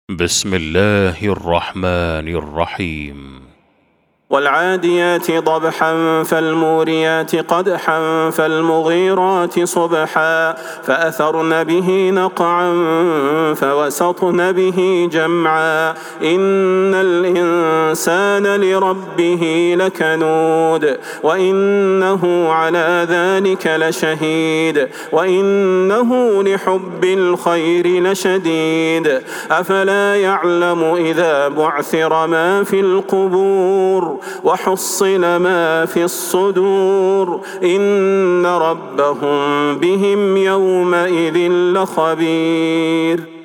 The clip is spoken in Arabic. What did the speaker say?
بسم الله الرحمن الرحيم. والعاديات ضبحا فالموريات قدحا فالمغيرات صبحا فأثرن به نقعا فوسطن به جمعا إن الإنسان لربه لكنود وإنه على ذلك لشهيد وإنه لحب الخير لشديد أفلا يعلم إذا بعثر ما في القبور وحصل ما في الصدور إن ربهم بهم يومئذ لخبير.